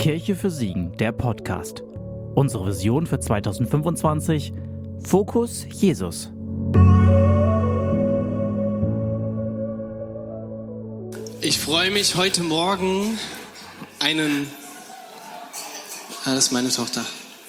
Kirche für Siegen, der Podcast. Unsere Vision für 2025: Fokus Jesus. Ich freue mich heute Morgen das ist meine Tochter.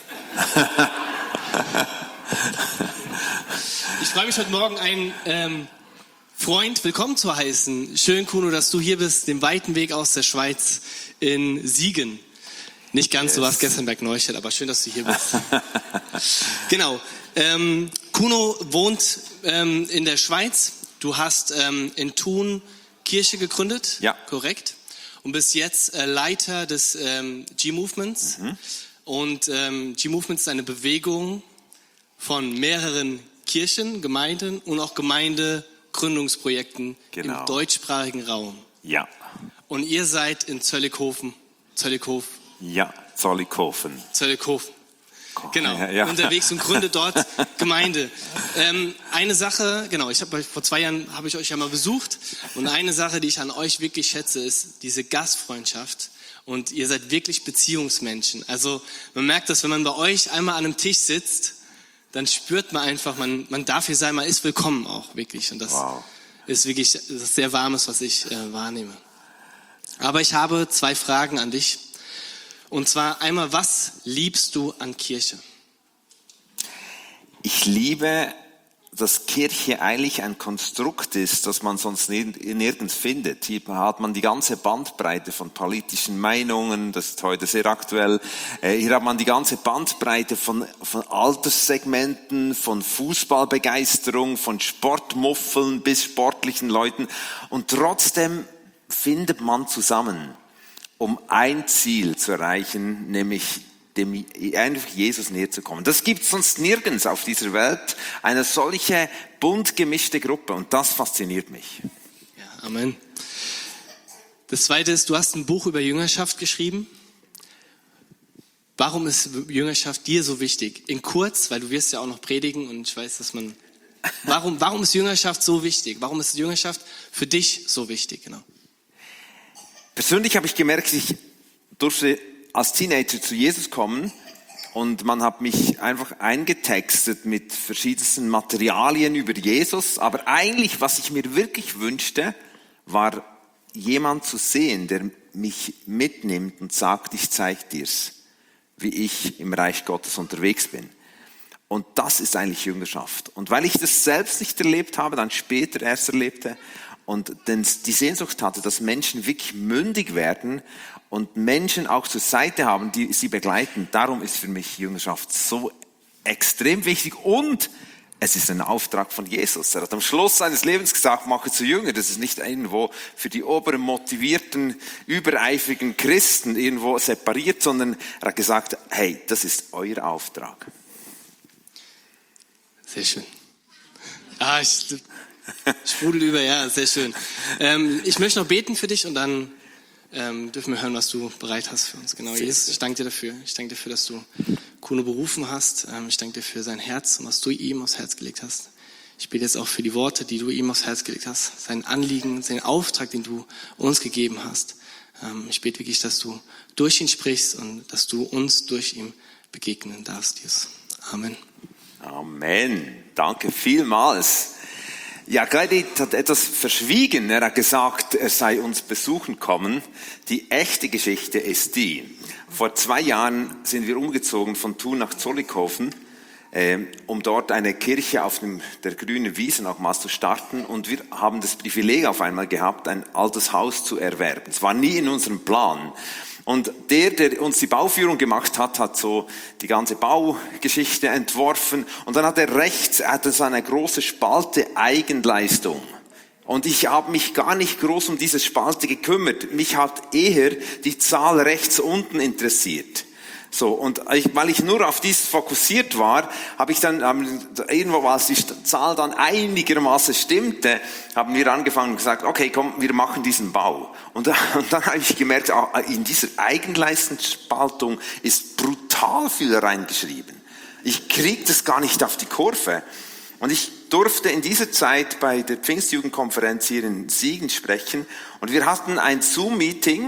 Ich freue mich heute Morgen einen Freund willkommen zu heißen. Schön, Kuno, dass du hier bist, den weiten Weg aus der Schweiz in Siegen. Nicht ganz, du warst gestern bei Neustadt, aber schön, dass du hier bist. Genau. Kuno wohnt in der Schweiz. Du hast in Thun Kirche gegründet, ja, korrekt? Und bist jetzt Leiter des G-Movements. Und G-Movement ist eine Bewegung von mehreren Kirchen, Gemeinden und auch Gemeindegründungsprojekten im deutschsprachigen Raum. Ja. Und ihr seid in Zollikofen. Ja, Zollikofen. Genau, ja. Unterwegs und gründet dort Gemeinde. Eine Sache, genau, vor 2 Jahren habe ich euch ja mal besucht, und eine Sache, die ich an euch wirklich schätze, ist diese Gastfreundschaft, und ihr seid wirklich Beziehungsmenschen. Also man merkt das, wenn man bei euch einmal an einem Tisch sitzt, dann spürt man einfach, man darf hier sein, man ist willkommen auch wirklich, und das ist wirklich das sehr Warmes, was ich wahrnehme. Aber ich habe 2 Fragen an dich. Und zwar einmal, was liebst du an Kirche? Ich liebe, dass Kirche eigentlich ein Konstrukt ist, das man sonst nirgends findet. Hier hat man die ganze Bandbreite von politischen Meinungen, das ist heute sehr aktuell. Hier hat man die ganze Bandbreite von Alterssegmenten, von Fußballbegeisterung, von Sportmuffeln bis sportlichen Leuten. Und trotzdem findet man zusammen, um ein Ziel zu erreichen, nämlich dem einfach Jesus näher zu kommen. Das gibt es sonst nirgends auf dieser Welt, eine solche bunt gemischte Gruppe, und das fasziniert mich. Ja, Amen. Das Zweite ist, du hast ein Buch über Jüngerschaft geschrieben. Warum ist Jüngerschaft dir so wichtig? In kurz, weil du wirst ja auch noch predigen, und ich weiß, dass warum ist Jüngerschaft so wichtig? Warum ist Jüngerschaft für dich so wichtig? Genau. Persönlich habe ich gemerkt, ich durfte als Teenager zu Jesus kommen, und man hat mich einfach eingetextet mit verschiedensten Materialien über Jesus. Aber eigentlich, was ich mir wirklich wünschte, war jemand zu sehen, der mich mitnimmt und sagt, ich zeige dir's, wie ich im Reich Gottes unterwegs bin. Und das ist eigentlich Jüngerschaft. Und weil ich das selbst nicht erlebt habe, dann später erst erlebte, und die Sehnsucht hatte, dass Menschen wirklich mündig werden und Menschen auch zur Seite haben, die sie begleiten. Darum ist für mich Jüngerschaft so extrem wichtig, und es ist ein Auftrag von Jesus. Er hat am Schluss seines Lebens gesagt, mache zu Jünger. Das ist nicht irgendwo für die oberen, motivierten, übereifrigen Christen irgendwo separiert, sondern er hat gesagt, hey, das ist euer Auftrag. Sehr schön. Sprudel über, ja, sehr schön. Ich möchte noch beten für dich, und dann dürfen wir hören, was du bereit hast für uns. Genau, Jesus, ich danke dir dafür. Ich danke dir dafür, dass du Kuno berufen hast. Ich danke dir für sein Herz und was du ihm aufs Herz gelegt hast. Ich bete jetzt auch für die Worte, die du ihm aufs Herz gelegt hast, sein Anliegen, seinen Auftrag, den du uns gegeben hast. Ich bete wirklich, dass du durch ihn sprichst und dass du uns durch ihn begegnen darfst, Jesus. Amen. Amen. Danke vielmals. Ja, Gladys hat etwas verschwiegen. Er hat gesagt, er sei uns besuchen kommen. Die echte Geschichte ist die: Vor 2 Jahren sind wir umgezogen von Thun nach Zollikofen, um dort eine Kirche auf der grünen Wiese nochmals zu starten. Und wir haben das Privileg auf einmal gehabt, ein altes Haus zu erwerben. Es war nie in unserem Plan. Und der uns die Bauführung gemacht hat, hat so die ganze Baugeschichte entworfen. Und dann hat er rechts, so eine große Spalte Eigenleistung. Und ich habe mich gar nicht groß um diese Spalte gekümmert. Mich hat eher die Zahl rechts unten interessiert. So, und weil ich nur auf dies fokussiert war, habe ich dann irgendwo, als die Zahl dann einigermaßen stimmte, haben wir angefangen und gesagt, okay, komm, wir machen diesen Bau. Und dann habe ich gemerkt, in dieser Eigenleistungsspaltung ist brutal viel reingeschrieben. Ich kriege das gar nicht auf die Kurve. Und ich durfte in dieser Zeit bei der Pfingstjugendkonferenz hier in Siegen sprechen, und wir hatten ein Zoom-Meeting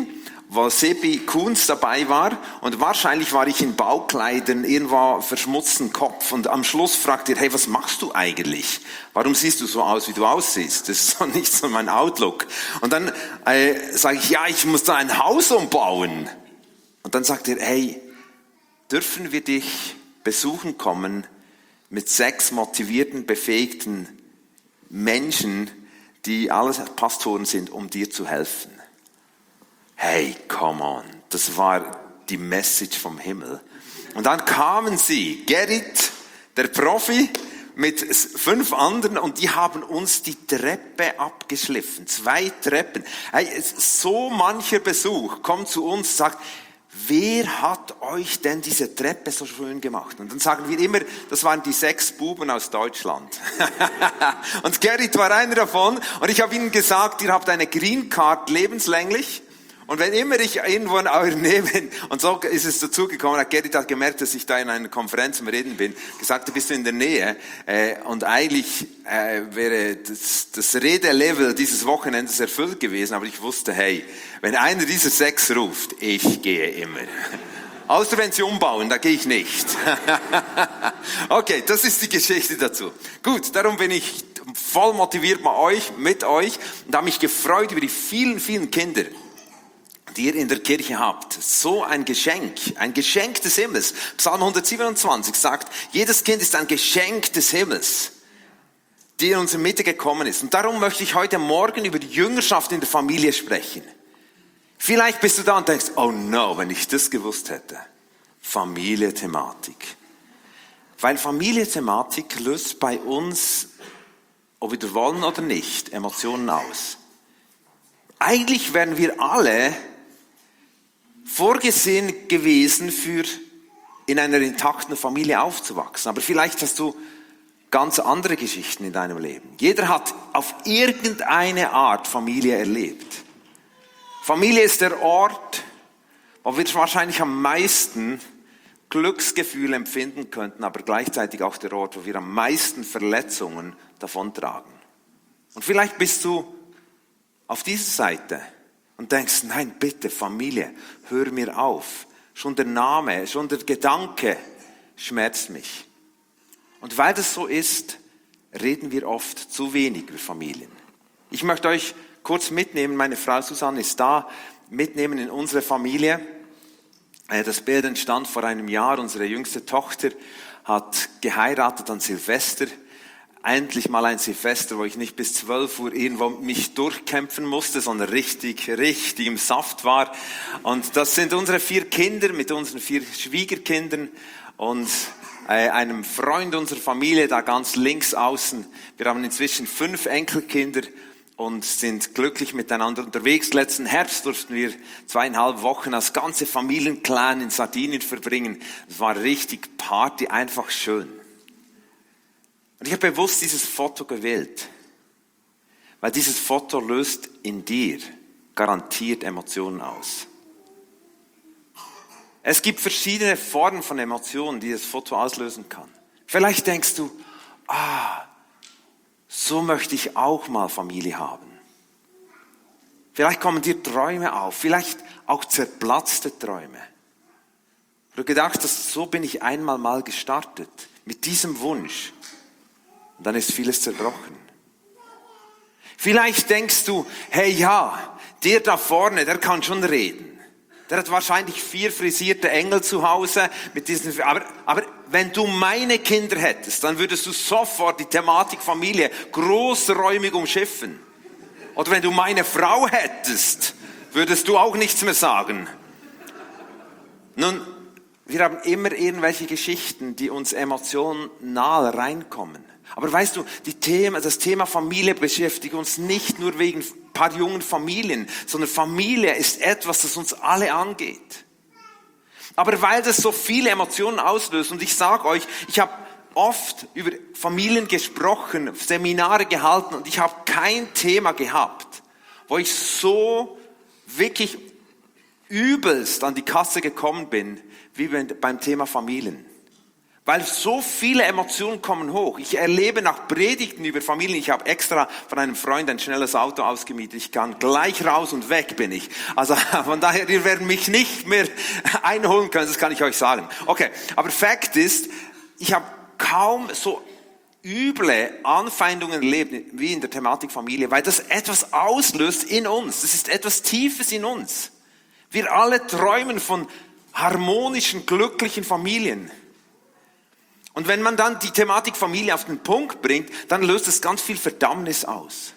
wo Sebi Kunz dabei war und wahrscheinlich war ich in Baukleidern, irgendwo verschmutzten Kopf und am Schluss fragt er, hey, was machst du eigentlich? Warum siehst du so aus, wie du aussiehst? Das ist doch nicht so mein Outlook. Und dann sage ich, ja, ich muss da ein Haus umbauen. Und dann sagt er, hey, dürfen wir dich besuchen kommen mit 6 motivierten, befähigten Menschen, die alles Pastoren sind, um dir zu helfen. Hey, come on. Das war die Message vom Himmel. Und dann kamen sie, Gerrit, der Profi, mit 5 anderen und die haben uns die Treppe abgeschliffen. 2 Treppen. Hey, so mancher Besuch kommt zu uns und sagt, wer hat euch denn diese Treppe so schön gemacht? Und dann sagen wir immer, das waren die 6 Buben aus Deutschland. Und Gerrit war einer davon. Und ich habe ihnen gesagt, ihr habt eine Green Card lebenslänglich. Und wenn immer ich irgendwo in eurer Nähe bin, und so ist es dazu gekommen, hat Gerrit hat gemerkt, dass ich da in einer Konferenz am Reden bin, gesagt, du bist in der Nähe, und eigentlich wäre das Redelevel dieses Wochenendes erfüllt gewesen, aber ich wusste, hey, wenn einer dieser 6 ruft, ich gehe immer. Außer wenn sie umbauen, da gehe ich nicht. Okay, das ist die Geschichte dazu. Gut, darum bin ich voll motiviert mit euch und habe mich gefreut über die vielen, vielen Kinder, die ihr in der Kirche habt. So ein Geschenk des Himmels. Psalm 127 sagt, jedes Kind ist ein Geschenk des Himmels, die in unsere Mitte gekommen ist. Und darum möchte ich heute Morgen über die Jüngerschaft in der Familie sprechen. Vielleicht bist du da und denkst, oh no, wenn ich das gewusst hätte. Familie-Thematik. Weil Familie-Thematik löst bei uns, ob wir wollen oder nicht, Emotionen aus. Eigentlich wären wir alle vorgesehen gewesen, für in einer intakten Familie aufzuwachsen. Aber vielleicht hast du ganz andere Geschichten in deinem Leben. Jeder hat auf irgendeine Art Familie erlebt. Familie ist der Ort, wo wir wahrscheinlich am meisten Glücksgefühle empfinden könnten, aber gleichzeitig auch der Ort, wo wir am meisten Verletzungen davontragen. Und vielleicht bist du auf dieser Seite und denkst, nein, bitte, Familie, hör mir auf. Schon der Name, schon der Gedanke schmerzt mich. Und weil das so ist, reden wir oft zu wenig über Familien. Ich möchte euch kurz mitnehmen, meine Frau Susanne ist da, mitnehmen in unsere Familie. Das Bild entstand vor einem Jahr. Unsere jüngste Tochter hat geheiratet an Silvester. Endlich mal ein Silvester, wo ich nicht bis 12 Uhr irgendwo mich durchkämpfen musste, sondern richtig im Saft war. Und das sind unsere 4 Kinder mit unseren 4 Schwiegerkindern und einem Freund unserer Familie da ganz links außen. Wir haben inzwischen 5 Enkelkinder und sind glücklich miteinander unterwegs. Letzten Herbst durften wir 2,5 Wochen als ganze Familienclan in Sardinien verbringen. Es war richtig Party, einfach schön. Und ich habe bewusst dieses Foto gewählt, weil dieses Foto löst in dir garantiert Emotionen aus. Es gibt verschiedene Formen von Emotionen, die das Foto auslösen kann. Vielleicht denkst du, so möchte ich auch mal Familie haben. Vielleicht kommen dir Träume auf, vielleicht auch zerplatzte Träume. Du gedacht hast, so bin ich einmal mal gestartet, mit diesem Wunsch. Und dann ist vieles zerbrochen. Vielleicht denkst du, hey ja, der da vorne, der kann schon reden. Der hat wahrscheinlich 4 frisierte Engel zu Hause. Aber wenn du meine Kinder hättest, dann würdest du sofort die Thematik Familie großräumig umschiffen. Oder wenn du meine Frau hättest, würdest du auch nichts mehr sagen. Nun, wir haben immer irgendwelche Geschichten, die uns emotional reinkommen. Aber weißt du, das Thema Familie beschäftigt uns nicht nur wegen ein paar jungen Familien, sondern Familie ist etwas, das uns alle angeht. Aber weil das so viele Emotionen auslöst, und ich sage euch, ich habe oft über Familien gesprochen, Seminare gehalten und ich habe kein Thema gehabt, wo ich so wirklich übelst an die Kasse gekommen bin, wie beim Thema Familien. Weil so viele Emotionen kommen hoch. Ich erlebe nach Predigten über Familien, ich habe extra von einem Freund ein schnelles Auto ausgemietet. Ich kann gleich raus und weg bin ich. Also von daher, ihr werdet mich nicht mehr einholen können, das kann ich euch sagen. Okay, aber Fakt ist, ich habe kaum so üble Anfeindungen erlebt wie in der Thematik Familie, weil das etwas auslöst in uns. Das ist etwas Tiefes in uns. Wir alle träumen von harmonischen, glücklichen Familien. Und wenn man dann die Thematik Familie auf den Punkt bringt, dann löst es ganz viel Verdammnis aus.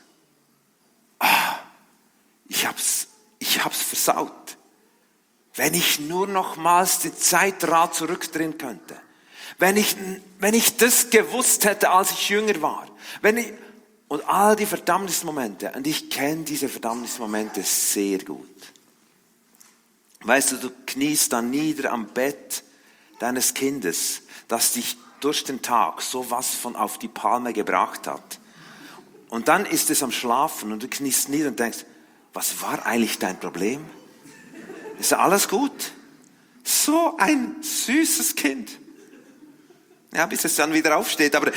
Ich hab's versaut. Wenn ich nur nochmals den Zeitrad zurückdrehen könnte. Wenn ich das gewusst hätte, als ich jünger war. Und all die Verdammnismomente. Und ich kenne diese Verdammnismomente sehr gut. Weißt du kniest dann nieder am Bett deines Kindes, das dich durch den Tag sowas von auf die Palme gebracht hat. Und dann ist es am Schlafen und du kniest nieder und denkst, was war eigentlich dein Problem? Ist alles gut? So ein süßes Kind. Ja, bis es dann wieder aufsteht. Aber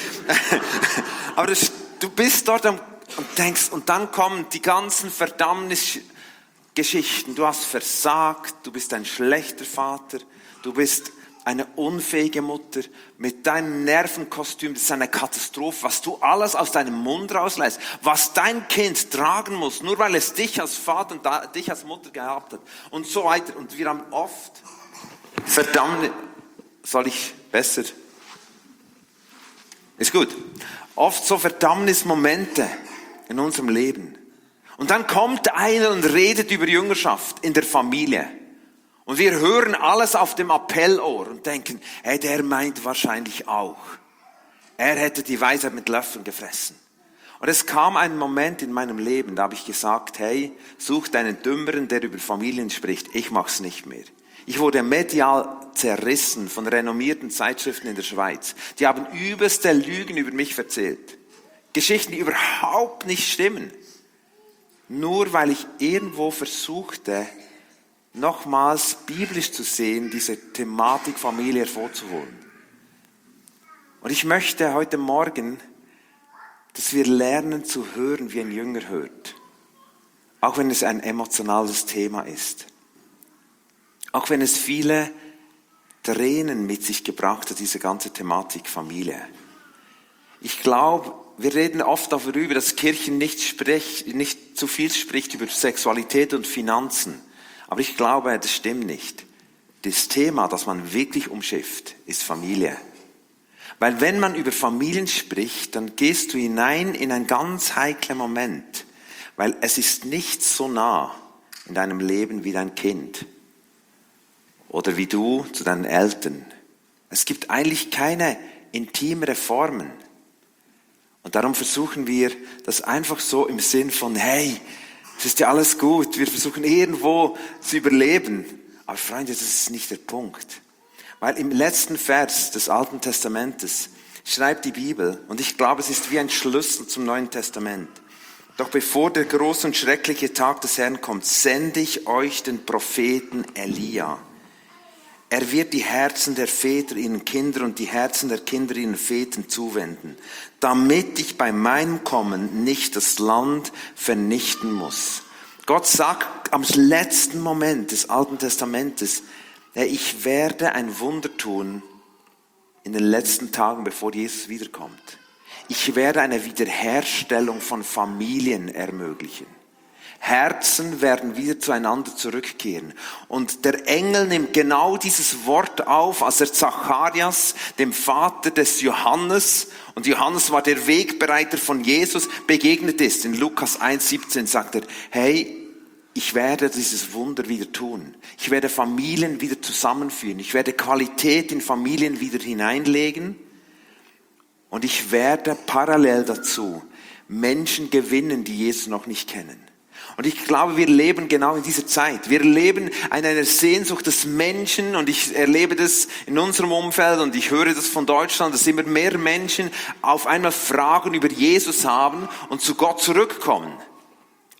du bist dort und denkst, und dann kommen die ganzen Verdammnisgeschichten. Du hast versagt, du bist ein schlechter Vater, du bist eine unfähige Mutter mit deinem Nervenkostüm, das ist eine Katastrophe, was du alles aus deinem Mund rauslässt, was dein Kind tragen muss, nur weil es dich als Vater und dich als Mutter gehabt hat und so weiter. Und wir haben oft, ist gut, oft so Verdammnismomente in unserem Leben. Und dann kommt einer und redet über Jüngerschaft in der Familie. Und wir hören alles auf dem Appellohr und denken, hey, der meint wahrscheinlich auch. Er hätte die Weisheit mit Löffeln gefressen. Und es kam ein Moment in meinem Leben, da habe ich gesagt, hey, such deinen Dümmeren, der über Familien spricht. Ich mach's nicht mehr. Ich wurde medial zerrissen von renommierten Zeitschriften in der Schweiz. Die haben übelste Lügen über mich erzählt. Geschichten, die überhaupt nicht stimmen. Nur weil ich irgendwo versuchte, nochmals biblisch zu sehen, diese Thematik Familie hervorzuholen. Und ich möchte heute Morgen, dass wir lernen zu hören, wie ein Jünger hört. Auch wenn es ein emotionales Thema ist. Auch wenn es viele Tränen mit sich gebracht hat, diese ganze Thematik Familie. Ich glaube, wir reden oft darüber, dass Kirchen nicht zu viel spricht über Sexualität und Finanzen. Aber ich glaube, das stimmt nicht. Das Thema, das man wirklich umschifft, ist Familie. Weil wenn man über Familien spricht, dann gehst du hinein in einen ganz heiklen Moment. Weil es ist nicht so nah in deinem Leben wie dein Kind. Oder wie du zu deinen Eltern. Es gibt eigentlich keine intimere Formen. Und darum versuchen wir das einfach so im Sinn von, hey, es ist ja alles gut, wir versuchen irgendwo zu überleben. Aber Freunde, das ist nicht der Punkt. Weil im letzten Vers des Alten Testamentes schreibt die Bibel, und ich glaube, es ist wie ein Schlüssel zum Neuen Testament. Doch bevor der große und schreckliche Tag des Herrn kommt, sende ich euch den Propheten Elia. Er wird die Herzen der Väter ihren Kindern und die Herzen der Kinder ihren Vätern zuwenden, damit ich bei meinem Kommen nicht das Land vernichten muss. Gott sagt am letzten Moment des Alten Testamentes, ich werde ein Wunder tun in den letzten Tagen, bevor Jesus wiederkommt. Ich werde eine Wiederherstellung von Familien ermöglichen. Herzen werden wieder zueinander zurückkehren. Und der Engel nimmt genau dieses Wort auf, als er Zacharias, dem Vater des Johannes, und Johannes war der Wegbereiter von Jesus, begegnet ist. In Lukas 1,17 sagt er, hey, ich werde dieses Wunder wieder tun. Ich werde Familien wieder zusammenführen. Ich werde Qualität in Familien wieder hineinlegen. Und ich werde parallel dazu Menschen gewinnen, die Jesus noch nicht kennen. Und ich glaube, wir leben genau in dieser Zeit. Wir leben in einer Sehnsucht des Menschen, und ich erlebe das in unserem Umfeld und ich höre das von Deutschland, dass immer mehr Menschen auf einmal Fragen über Jesus haben und zu Gott zurückkommen.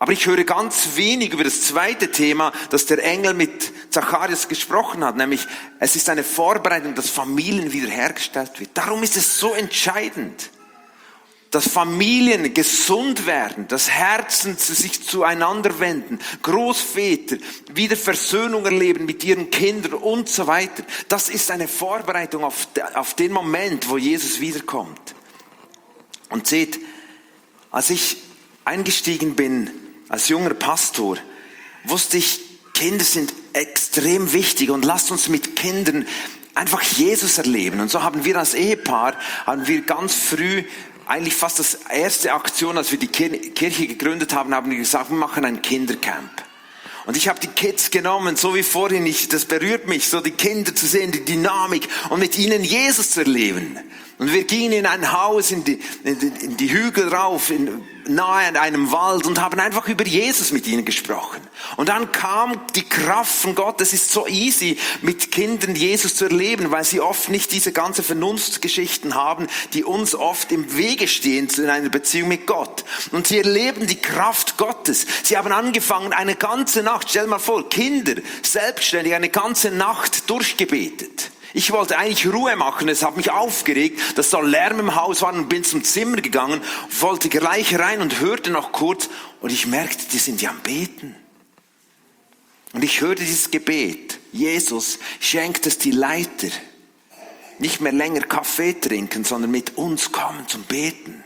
Aber ich höre ganz wenig über das zweite Thema, das der Engel mit Zacharias gesprochen hat, nämlich es ist eine Vorbereitung, dass Familien wiederhergestellt wird. Darum ist es so entscheidend, dass Familien gesund werden, dass Herzen sich zueinander wenden, Großväter wieder Versöhnung erleben mit ihren Kindern und so weiter. Das ist eine Vorbereitung auf den Moment, wo Jesus wiederkommt. Und seht, als ich eingestiegen bin als junger Pastor, wusste ich, Kinder sind extrem wichtig und lasst uns mit Kindern einfach Jesus erleben. Und so haben wir als Ehepaar, ganz früh, eigentlich fast das erste Aktion, als wir die Kirche gegründet haben, haben wir gesagt, wir machen ein Kindercamp. Und ich habe die Kids genommen, so wie vorhin, das berührt mich, so die Kinder zu sehen, die Dynamik und mit ihnen Jesus zu erleben. Und wir gingen in ein Haus, in die Hügel rauf, nahe an einem Wald und haben einfach über Jesus mit ihnen gesprochen. Und dann kam die Kraft von Gott. Es ist so easy, mit Kindern Jesus zu erleben, weil sie oft nicht diese ganzen Vernunftsgeschichten haben, die uns oft im Wege stehen in einer Beziehung mit Gott. Und sie erleben die Kraft Gottes. Sie haben angefangen, eine ganze Nacht, stell mal vor, Kinder, selbstständig, eine ganze Nacht durchgebetet. Ich wollte eigentlich Ruhe machen, es hat mich aufgeregt, dass so Lärm im Haus war und bin zum Zimmer gegangen, wollte gleich rein und hörte noch kurz und ich merkte, die sind ja am Beten. Und ich hörte dieses Gebet, Jesus schenkt es die Leiter, nicht mehr länger Kaffee trinken, sondern mit uns kommen zum Beten.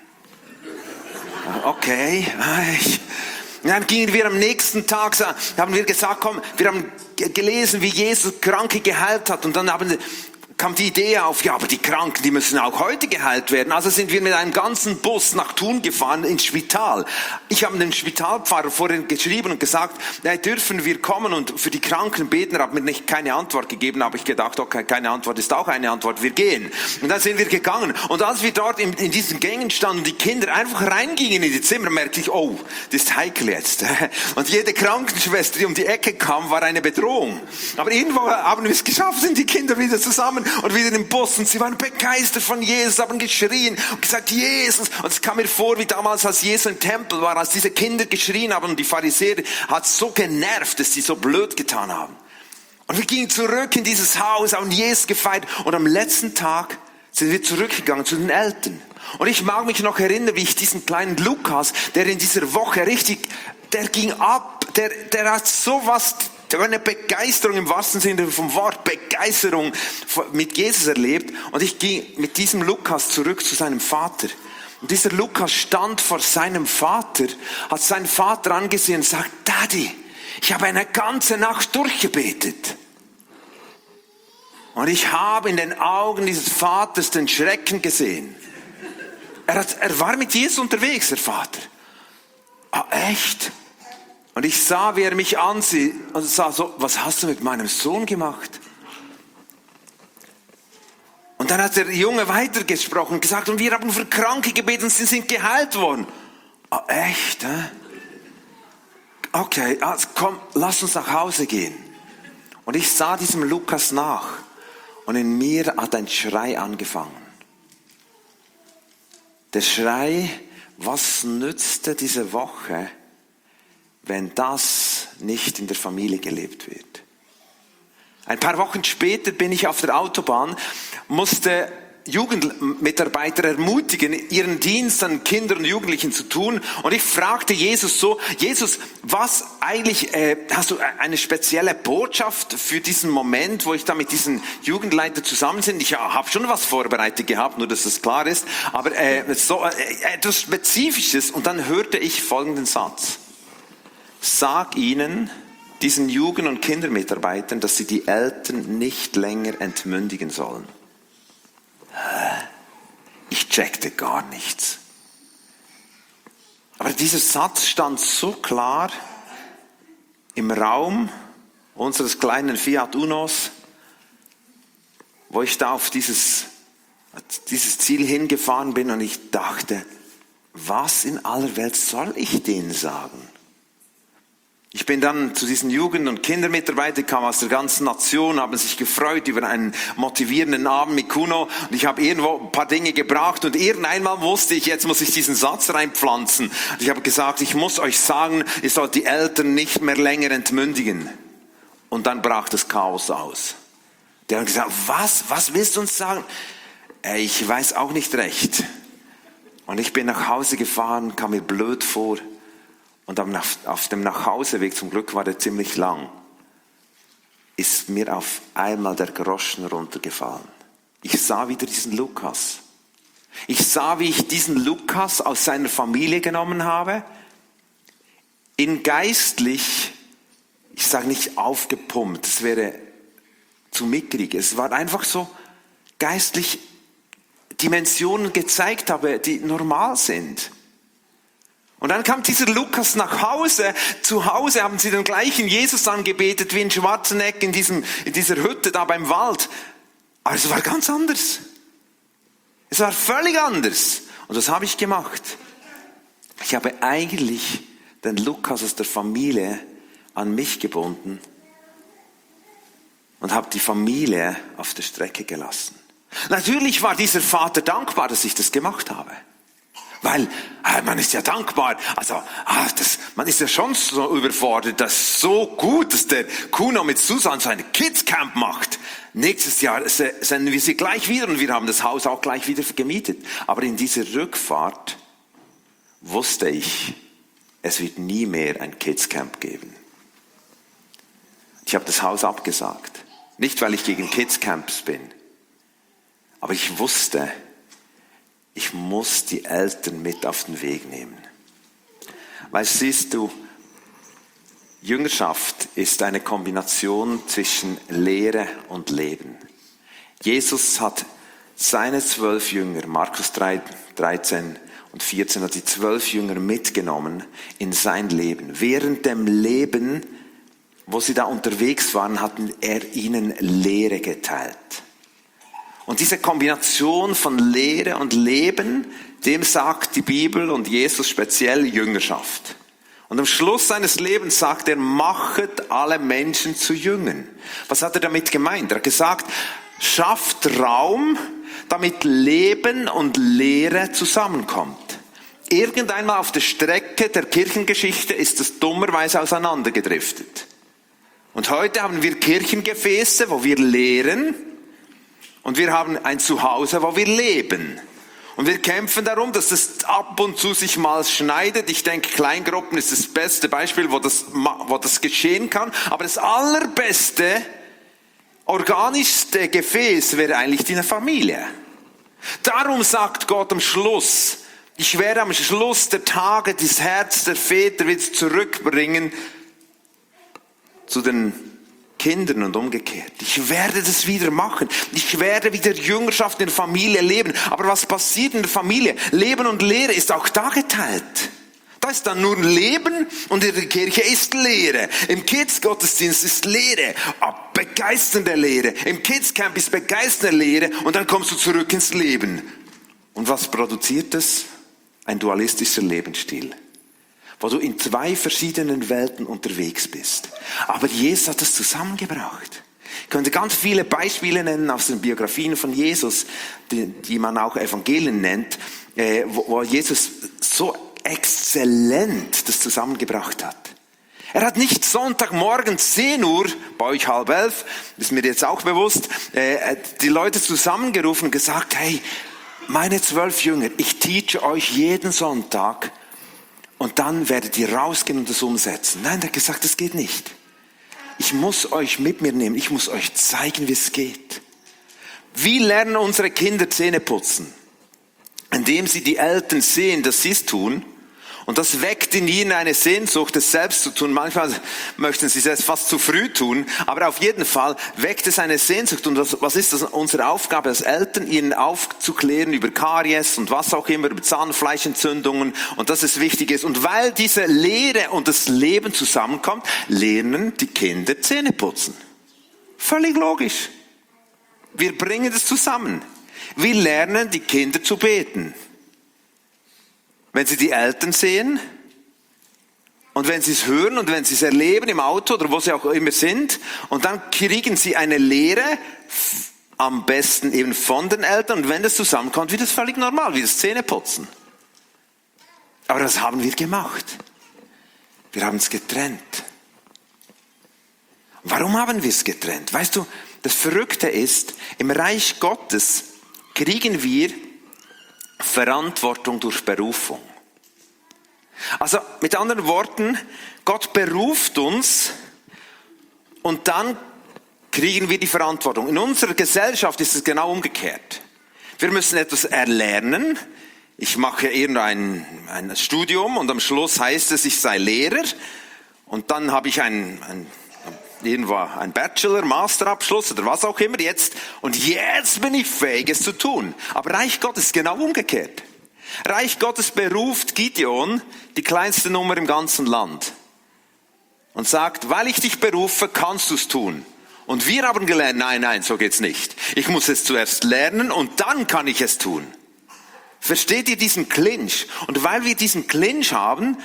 Okay, Und dann gingen wir am nächsten Tag, haben wir gesagt, komm, wir haben gelesen, wie Jesus Kranke geheilt hat. Und dann kam die Idee auf, ja, aber die Kranken, die müssen auch heute geheilt werden. Also sind wir mit einem ganzen Bus nach Thun gefahren, ins Spital. Ich habe dem Spitalpfarrer vorhin geschrieben und gesagt, dürfen wir kommen und für die Kranken beten. Er hat mir keine Antwort gegeben, habe ich gedacht, okay, keine Antwort ist auch eine Antwort, wir gehen. Und dann sind wir gegangen. Und als wir dort in diesen Gängen standen und die Kinder einfach reingingen in die Zimmer, merkte ich, oh, das ist heikel jetzt. Und jede Krankenschwester, die um die Ecke kam, war eine Bedrohung. Aber irgendwo haben wir es geschafft, sind die Kinder wieder zusammen und wieder im Bus und sie waren begeistert von Jesus, haben geschrien und gesagt, Jesus. Und es kam mir vor, wie damals, als Jesus im Tempel war, als diese Kinder geschrien haben und die Pharisäer hat so genervt, dass sie so blöd getan haben. Und wir gingen zurück in dieses Haus, haben Jesus gefeiert und am letzten Tag sind wir zurückgegangen zu den Eltern. Und ich mag mich noch erinnern, wie ich diesen kleinen Lukas, der in dieser Woche der ging ab, der hat sowas, eine Begeisterung im wahrsten Sinne vom Wort, Begeisterung mit Jesus erlebt. Und ich ging mit diesem Lukas zurück zu seinem Vater. Und dieser Lukas stand vor seinem Vater, hat seinen Vater angesehen und sagt, Daddy, ich habe eine ganze Nacht durchgebetet. Und ich habe in den Augen dieses Vaters den Schrecken gesehen. Er war mit Jesus unterwegs, der Vater. Ah, echt? Und ich sah, wie er mich ansieht und sah so, was hast du mit meinem Sohn gemacht? Und dann hat der Junge weitergesprochen und gesagt, und wir haben für Kranke gebeten und sie sind geheilt worden. Ah, echt? Okay, also komm, lass uns nach Hause gehen. Und ich sah diesem Lukas nach und in mir hat ein Schrei angefangen. Der Schrei, was nützte diese Woche, wenn das nicht in der Familie gelebt wird? Ein paar Wochen später bin ich auf der Autobahn, musste Jugendmitarbeiter ermutigen, ihren Dienst an Kindern und Jugendlichen zu tun. Und ich fragte Jesus so, Jesus, was eigentlich, hast du eine spezielle Botschaft für diesen Moment, wo ich da mit diesen Jugendleitern zusammen bin? Ich habe schon was vorbereitet gehabt, nur dass das klar ist, aber etwas Spezifisches. Und dann hörte ich folgenden Satz. Sag ihnen, diesen Jugend- und Kindermitarbeitern, dass sie die Eltern nicht länger entmündigen sollen. Ich checkte gar nichts. Aber dieser Satz stand so klar im Raum unseres kleinen Fiat Unos, wo ich da auf dieses Ziel hingefahren bin und ich dachte, was in aller Welt soll ich denen sagen? Ich bin dann zu diesen Jugend- und Kindermitarbeitern, kamen aus der ganzen Nation, haben sich gefreut über einen motivierenden Abend mit Kuno. Und ich habe irgendwo ein paar Dinge gebracht und irgendeinmal wusste ich, jetzt muss ich diesen Satz reinpflanzen. Und ich habe gesagt, ich muss euch sagen, ihr sollt die Eltern nicht mehr länger entmündigen. Und dann brach das Chaos aus. Die haben gesagt, was willst du uns sagen? Ich weiß auch nicht recht. Und ich bin nach Hause gefahren, kam mir blöd vor. Und auf dem Nachhauseweg, zum Glück war der ziemlich lang, ist mir auf einmal der Groschen runtergefallen. Ich sah wieder diesen Lukas. Ich sah, wie ich diesen Lukas aus seiner Familie genommen habe, ihn geistlich, ich sage nicht aufgepumpt, das wäre zu mickrig. Es war einfach so geistlich Dimensionen gezeigt habe, die normal sind. Und dann kam dieser Lukas nach Hause. Zu Hause haben sie den gleichen Jesus angebetet wie in Schwarzenegg in dieser Hütte da beim Wald. Aber es war ganz anders. Es war völlig anders. Und was habe ich gemacht? Ich habe eigentlich den Lukas aus der Familie an mich gebunden und habe die Familie auf der Strecke gelassen. Natürlich war dieser Vater dankbar, dass ich das gemacht habe. Weil man ist ja dankbar, also man ist ja schon so überfordert, dass so gut, dass der Kuno mit Susan so ein Kidscamp macht. Nächstes Jahr senden wir sie gleich wieder und wir haben das Haus auch gleich wieder gemietet. Aber in dieser Rückfahrt wusste ich, es wird nie mehr ein Kidscamp geben. Ich habe das Haus abgesagt. Nicht, weil ich gegen Kidscamps bin, aber ich wusste, ich muss die Eltern mit auf den Weg nehmen. Weil siehst du, Jüngerschaft ist eine Kombination zwischen Lehre und Leben. Jesus hat seine 12 Jünger, Markus 3, 13 und 14, hat die 12 Jünger mitgenommen in sein Leben. Während dem Leben, wo sie da unterwegs waren, hat er ihnen Lehre geteilt. Und diese Kombination von Lehre und Leben, dem sagt die Bibel und Jesus speziell Jüngerschaft. Und am Schluss seines Lebens sagt er, machet alle Menschen zu Jüngern. Was hat er damit gemeint? Er hat gesagt, schafft Raum, damit Leben und Lehre zusammenkommt. Irgendeinmal auf der Strecke der Kirchengeschichte ist es dummerweise auseinandergedriftet. Und heute haben wir Kirchengefäße, wo wir lehren, und wir haben ein Zuhause, wo wir leben. Und wir kämpfen darum, dass es ab und zu sich mal schneidet. Ich denke, Kleingruppen ist das beste Beispiel, wo das geschehen kann. Aber das allerbeste, organischste Gefäß wäre eigentlich die Familie. Darum sagt Gott am Schluss, ich werde am Schluss der Tage das Herz der Väter wieder zurückbringen zu den Kindern und umgekehrt. Ich werde das wieder machen. Ich werde wieder Jüngerschaft in der Familie leben. Aber was passiert in der Familie? Leben und Lehre ist auch da geteilt. Da ist dann nur Leben und in der Kirche ist Lehre. Im Kids-Gottesdienst ist Lehre, begeisternde Lehre. Im Kids-Camp ist begeisternde Lehre und dann kommst du zurück ins Leben. Und was produziert das? Ein dualistischer Lebensstil, wo du in 2 verschiedenen Welten unterwegs bist. Aber Jesus hat das zusammengebracht. Ich könnte ganz viele Beispiele nennen aus den Biografien von Jesus, die man auch Evangelien nennt, wo Jesus so exzellent das zusammengebracht hat. Er hat nicht Sonntagmorgen 10 Uhr, bei euch 10:30, ist mir jetzt auch bewusst, die Leute zusammengerufen und gesagt, hey, meine 12 Jünger, ich teache euch jeden Sonntag und dann werdet ihr rausgehen und das umsetzen. Nein, er hat gesagt, das geht nicht. Ich muss euch mit mir nehmen, ich muss euch zeigen, wie es geht. Wie lernen unsere Kinder Zähne putzen? Indem sie die Eltern sehen, dass sie es tun. Und das weckt in ihnen eine Sehnsucht, es selbst zu tun. Manchmal möchten sie es fast zu früh tun, aber auf jeden Fall weckt es eine Sehnsucht. Und was ist das unsere Aufgabe als Eltern, ihnen aufzuklären über Karies und was auch immer, über Zahnfleischentzündungen und dass es wichtig ist. Und weil diese Lehre und das Leben zusammenkommt, lernen die Kinder Zähne putzen. Völlig logisch. Wir bringen das zusammen. Wir lernen die Kinder zu beten. Wenn sie die Eltern sehen, und wenn sie es hören und wenn sie es erleben im Auto oder wo sie auch immer sind, und dann kriegen sie eine Lehre, am besten eben von den Eltern, und wenn das zusammenkommt, wird das völlig normal, wie das Zähneputzen. Aber das haben wir gemacht. Wir haben es getrennt. Warum haben wir es getrennt? Weißt du, das Verrückte ist, im Reich Gottes kriegen wir Verantwortung durch Berufung. Also mit anderen Worten, Gott beruft uns und dann kriegen wir die Verantwortung. In unserer Gesellschaft ist es genau umgekehrt. Wir müssen etwas erlernen. Ich mache irgendein Studium und am Schluss heißt es, ich sei Lehrer. Und dann habe ich irgendwo ein Bachelor, Masterabschluss oder was auch immer. Jetzt bin ich fähig, es zu tun. Aber Reich Gottes ist genau umgekehrt. Reich Gottes beruft Gideon, die kleinste Nummer im ganzen Land. Und sagt, weil ich dich berufe, kannst du es tun. Und wir haben gelernt, nein, so geht's nicht. Ich muss es zuerst lernen und dann kann ich es tun. Versteht ihr diesen Clinch? Und weil wir diesen Clinch haben,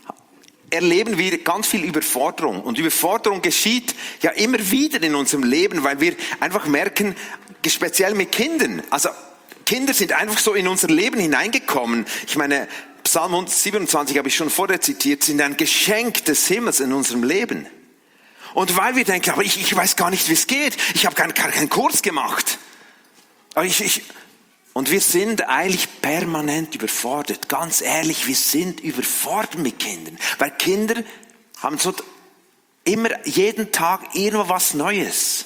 erleben wir ganz viel Überforderung. Und Überforderung geschieht ja immer wieder in unserem Leben, weil wir einfach merken, speziell mit Kindern, also Kinder sind einfach so in unser Leben hineingekommen. Ich meine, Psalm 127 habe ich schon vorher zitiert, sind ein Geschenk des Himmels in unserem Leben. Und weil wir denken, aber ich weiß gar nicht, wie es geht. Ich habe gar keinen Kurs gemacht. Aber und wir sind eigentlich permanent überfordert. Ganz ehrlich, wir sind überfordert mit Kindern. Weil Kinder haben so immer jeden Tag irgendwo was Neues.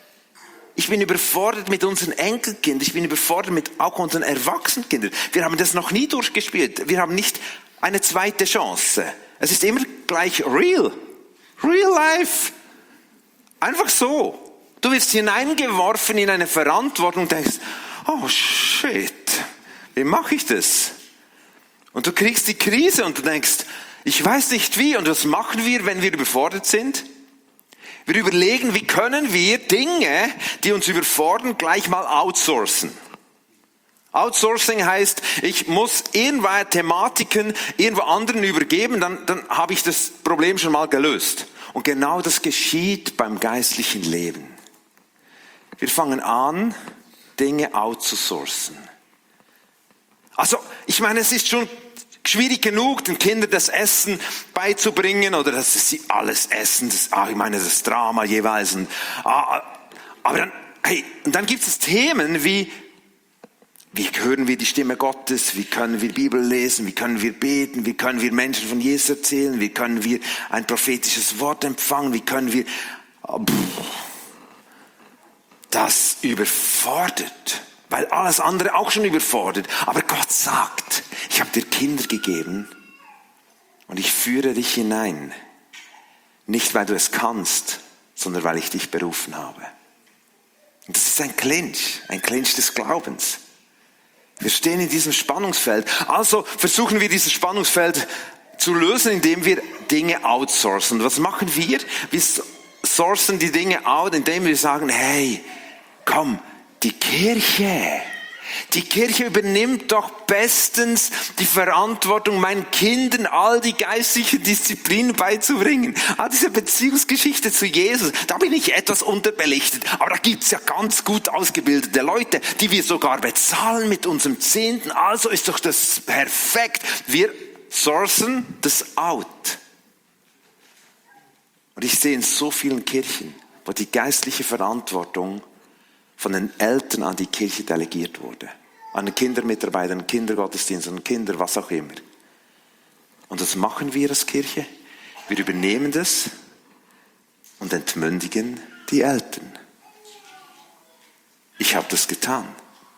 Ich bin überfordert mit unseren Enkelkindern. Ich bin überfordert mit auch unseren Erwachsenenkindern. Wir haben das noch nie durchgespielt. Wir haben nicht eine zweite Chance. Es ist immer gleich real. Real life. Einfach so. Du wirst hineingeworfen in eine Verantwortung und denkst, oh shit, wie mache ich das? Und du kriegst die Krise und du denkst, ich weiß nicht wie. Und was machen wir, wenn wir überfordert sind? Wir überlegen, wie können wir Dinge, die uns überfordern, gleich mal outsourcen. Outsourcing heißt, ich muss irgendwelche Thematiken irgendwo anderen übergeben, dann habe ich das Problem schon mal gelöst. Und genau das geschieht beim geistlichen Leben. Wir fangen an, Dinge outzusourcen. Also, ich meine, es ist schon schwierig genug, den Kindern das Essen beizubringen oder dass sie alles essen. Das Drama jeweils. Aber dann, und dann gibt es Themen wie hören wir die Stimme Gottes, wie können wir Bibel lesen, wie können wir beten, wie können wir Menschen von Jesus erzählen, wie können wir ein prophetisches Wort empfangen, wie können wir... Das überfordert, weil alles andere auch schon überfordert. Aber Gott sagt, ich habe dir Kinder gegeben und ich führe dich hinein. Nicht, weil du es kannst, sondern weil ich dich berufen habe. Und das ist ein Clinch des Glaubens. Wir stehen in diesem Spannungsfeld. Also versuchen wir dieses Spannungsfeld zu lösen, indem wir Dinge outsourcen. Was machen wir? Wir sourcen die Dinge out, indem wir sagen, hey, komm, die Kirche übernimmt doch bestens die Verantwortung, meinen Kindern all die geistlichen Disziplinen beizubringen. All diese Beziehungsgeschichte zu Jesus, da bin ich etwas unterbelichtet. Aber da gibt's ja ganz gut ausgebildete Leute, die wir sogar bezahlen mit unserem Zehnten. Also ist doch das perfekt. Wir sourcen das out. Und ich sehe in so vielen Kirchen, wo die geistliche Verantwortung von den Eltern an die Kirche delegiert wurde. An den Kindermitarbeiter, an den Kindergottesdienst, an den Kinder, was auch immer. Und das machen wir als Kirche. Wir übernehmen das und entmündigen die Eltern. Ich habe das getan.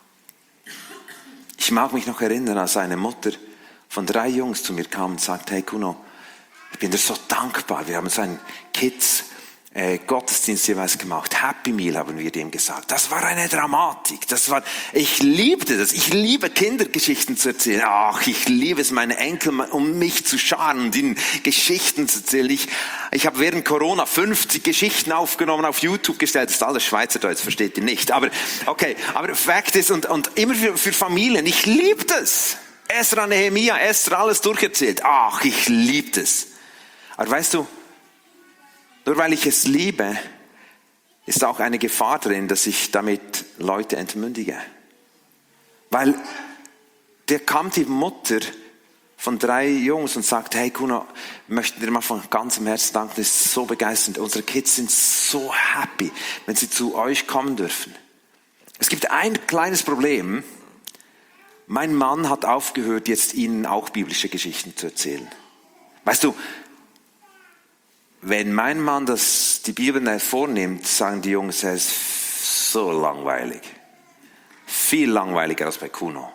Ich mag mich noch erinnern, als eine Mutter von 3 Jungs zu mir kam und sagte, hey Kuno, ich bin dir so dankbar. Wir haben so einen Gottesdienst jeweils gemacht. Happy Meal haben wir dem gesagt. Das war eine Dramatik. Ich liebte das. Ich liebe Kindergeschichten zu erzählen. Ach, ich liebe es, meine Enkel um mich zu scharen und ihnen Geschichten zu erzählen. Ich habe während Corona 50 Geschichten aufgenommen, auf YouTube gestellt. Das ist alles Schweizerdeutsch, versteht ihr nicht. Aber okay, aber Fakt ist, und immer für Familien, ich liebe das. Esra, Nehemia, Esther, alles durcherzählt. Ach, ich liebe das. Aber weißt du, nur weil ich es liebe, ist auch eine Gefahr drin, dass ich damit Leute entmündige. Weil der kam die Mutter von 3 Jungs und sagt, hey Kuno, möchten dir mal von ganzem Herzen danken, das ist so begeisternd. Unsere Kids sind so happy, wenn sie zu euch kommen dürfen. Es gibt ein kleines Problem. Mein Mann hat aufgehört, jetzt ihnen auch biblische Geschichten zu erzählen. Weißt du, wenn mein Mann die Bibel hervornimmt, sagen die Jungs, er ist so langweilig. Viel langweiliger als bei Kuno.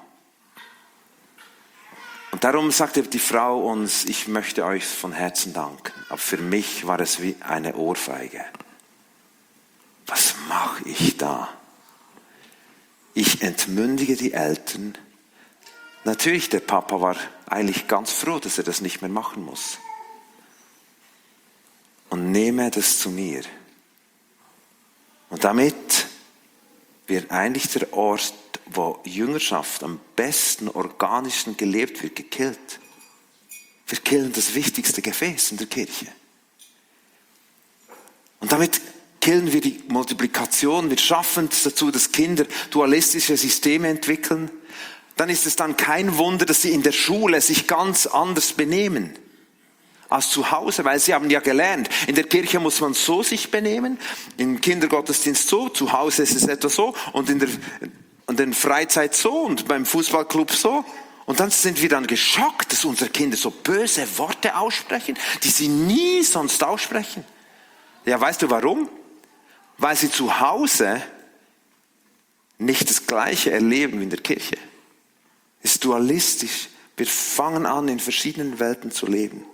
Und darum sagte die Frau uns, ich möchte euch von Herzen danken. Aber für mich war es wie eine Ohrfeige. Was mache ich da? Ich entmündige die Eltern. Natürlich, der Papa war eigentlich ganz froh, dass er das nicht mehr machen muss. Und nehme das zu mir. Und damit wird eigentlich der Ort, wo Jüngerschaft am besten, organischsten gelebt wird, gekillt. Wir killen das wichtigste Gefäß in der Kirche. Und damit killen wir die Multiplikation. Wir schaffen es dazu, dass Kinder dualistische Systeme entwickeln. Dann ist es dann kein Wunder, dass sie in der Schule sich ganz anders benehmen als zu Hause, weil sie haben ja gelernt, in der Kirche muss man so sich benehmen, im Kindergottesdienst so, zu Hause ist es etwa so und in der Freizeit so und beim Fußballclub so. Und dann sind wir dann geschockt, dass unsere Kinder so böse Worte aussprechen, die sie nie sonst aussprechen. Ja, weißt du warum? Weil sie zu Hause nicht das Gleiche erleben wie in der Kirche. Es ist dualistisch. Wir fangen an, in verschiedenen Welten zu leben.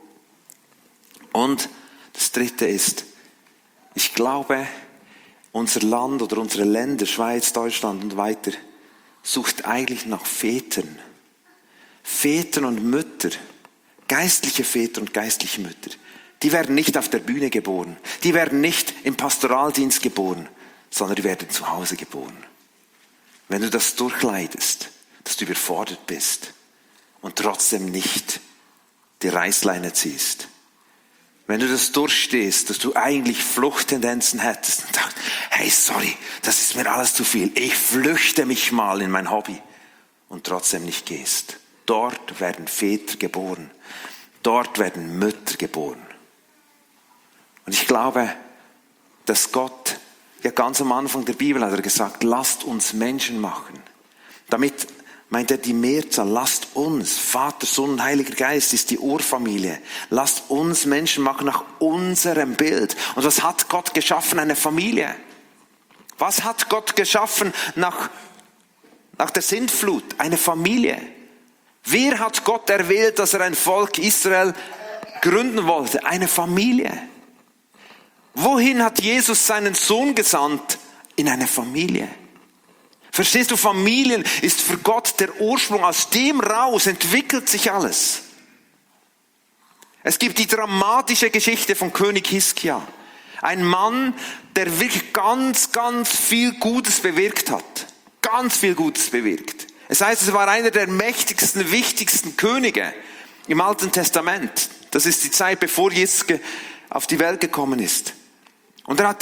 Und das Dritte ist, ich glaube, unser Land oder unsere Länder, Schweiz, Deutschland und weiter, sucht eigentlich nach Vätern. Vätern und Mütter, geistliche Väter und geistliche Mütter. Die werden nicht auf der Bühne geboren. Die werden nicht im Pastoraldienst geboren, sondern die werden zu Hause geboren. Wenn du das durchleidest, dass du überfordert bist und trotzdem nicht die Reißleine ziehst. Wenn du das durchstehst, dass du eigentlich Fluchttendenzen hättest und sagst, hey, sorry, das ist mir alles zu viel. Ich flüchte mich mal in mein Hobby und trotzdem nicht gehst. Dort werden Väter geboren. Dort werden Mütter geboren. Und ich glaube, dass Gott, ja ganz am Anfang der Bibel hat er gesagt, lasst uns Menschen machen. Damit meint er die Mehrzahl, lasst uns, Vater, Sohn und Heiliger Geist ist die Urfamilie. Lasst uns Menschen machen nach unserem Bild. Und was hat Gott geschaffen? Eine Familie. Was hat Gott geschaffen nach der Sintflut? Eine Familie. Wer hat Gott erwählt, dass er ein Volk Israel gründen wollte? Eine Familie. Wohin hat Jesus seinen Sohn gesandt? In eine Familie. Verstehst du, Familien ist für Gott der Ursprung. Aus dem raus entwickelt sich alles. Es gibt die dramatische Geschichte von König Hiskia. Ein Mann, der wirklich ganz, ganz viel Gutes bewirkt hat. Ganz viel Gutes bewirkt. Es heißt, es war einer der mächtigsten, wichtigsten Könige im Alten Testament. Das ist die Zeit, bevor Jesus auf die Welt gekommen ist. Und er hat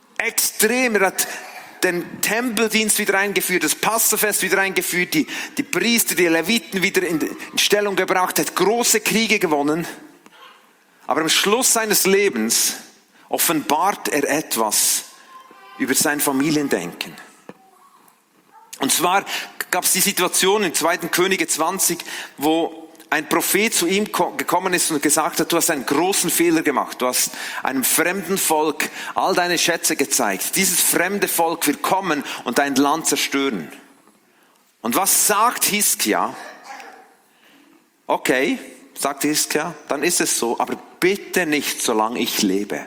den Tempeldienst wieder eingeführt, das Passafest wieder eingeführt, die Priester, die Leviten wieder in Stellung gebracht, hat große Kriege gewonnen. Aber am Schluss seines Lebens offenbart er etwas über sein Familiendenken. Und zwar gab es die Situation in 2. Könige 20, wo ein Prophet zu ihm gekommen ist und gesagt hat, du hast einen großen Fehler gemacht. Du hast einem fremden Volk all deine Schätze gezeigt. Dieses fremde Volk will kommen und dein Land zerstören. Und was sagt Hiskia? Okay, sagt Hiskia, dann ist es so, aber bitte nicht, solange ich lebe.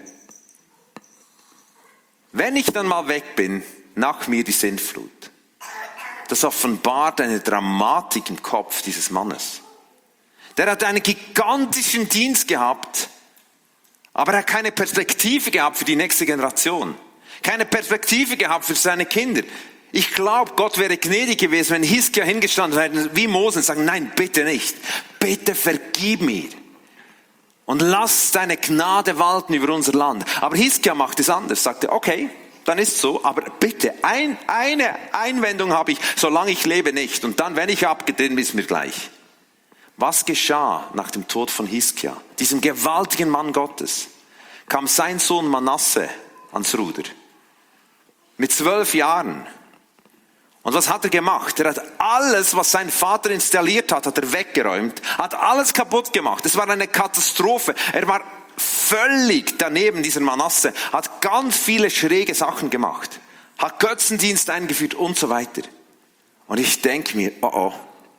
Wenn ich dann mal weg bin, nach mir die Sintflut. Das offenbart eine Dramatik im Kopf dieses Mannes. Der hat einen gigantischen Dienst gehabt, aber er hat keine Perspektive gehabt für die nächste Generation. Keine Perspektive gehabt für seine Kinder. Ich glaube, Gott wäre gnädig gewesen, wenn Hiskia hingestanden wäre, wie Mose, und sagen, nein, bitte nicht. Bitte vergib mir. Und lass deine Gnade walten über unser Land. Aber Hiskia macht es anders, sagte, okay, dann ist es so, aber bitte, eine Einwendung habe ich, solange ich lebe nicht. Und dann, wenn ich abgetreten bin, ist mir gleich. Was geschah nach dem Tod von Hiskia, diesem gewaltigen Mann Gottes? Kam sein Sohn Manasse ans Ruder. Mit 12 Jahren. Und was hat er gemacht? Er hat alles, was sein Vater installiert hat, hat er weggeräumt, hat alles kaputt gemacht. Es war eine Katastrophe. Er war völlig daneben, dieser Manasse, hat ganz viele schräge Sachen gemacht, hat Götzendienst eingeführt und so weiter. Und ich denke mir, oh,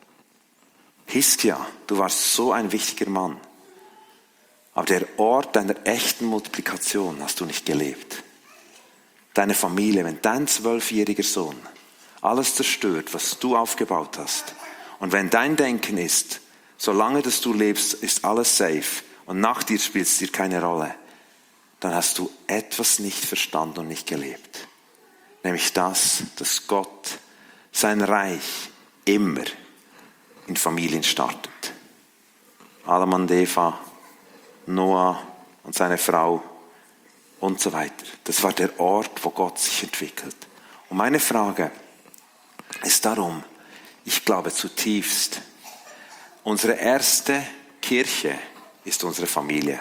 Hiskia, du warst so ein wichtiger Mann. Aber der Ort deiner echten Multiplikation hast du nicht gelebt. Deine Familie, wenn dein 12-jähriger Sohn alles zerstört, was du aufgebaut hast, und wenn dein Denken ist, solange dass du lebst, ist alles safe und nach dir spielt es dir keine Rolle, dann hast du etwas nicht verstanden und nicht gelebt. Nämlich das, dass Gott sein Reich immer in Familien startet. Adam und Eva, Noah und seine Frau und so weiter. Das war der Ort, wo Gott sich entwickelt. Und meine Frage ist darum, ich glaube zutiefst, unsere erste Kirche ist unsere Familie.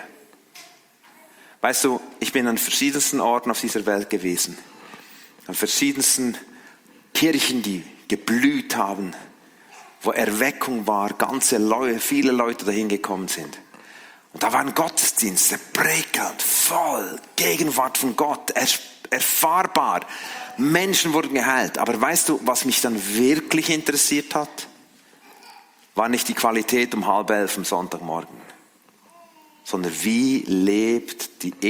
Weißt du, ich bin an verschiedensten Orten auf dieser Welt gewesen, an verschiedensten Kirchen, die geblüht haben, wo Erweckung war, viele Leute dahin gekommen sind. Und da waren Gottesdienste prickelnd, voll, Gegenwart von Gott, erfahrbar. Menschen wurden geheilt. Aber weißt du, was mich dann wirklich interessiert hat? War nicht die Qualität um 10:30 am Sonntagmorgen, sondern wie lebt die